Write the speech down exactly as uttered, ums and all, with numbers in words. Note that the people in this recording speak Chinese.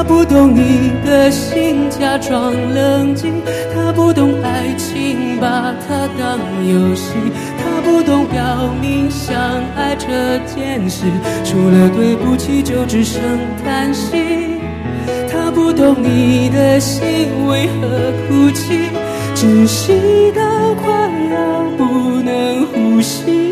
他不懂你的心，假装冷静。他不懂爱情，把它当游戏。他不懂表明相爱这件事，除了对不起就只剩叹息。他不懂你的心为何哭泣，窒息到快要不能呼吸。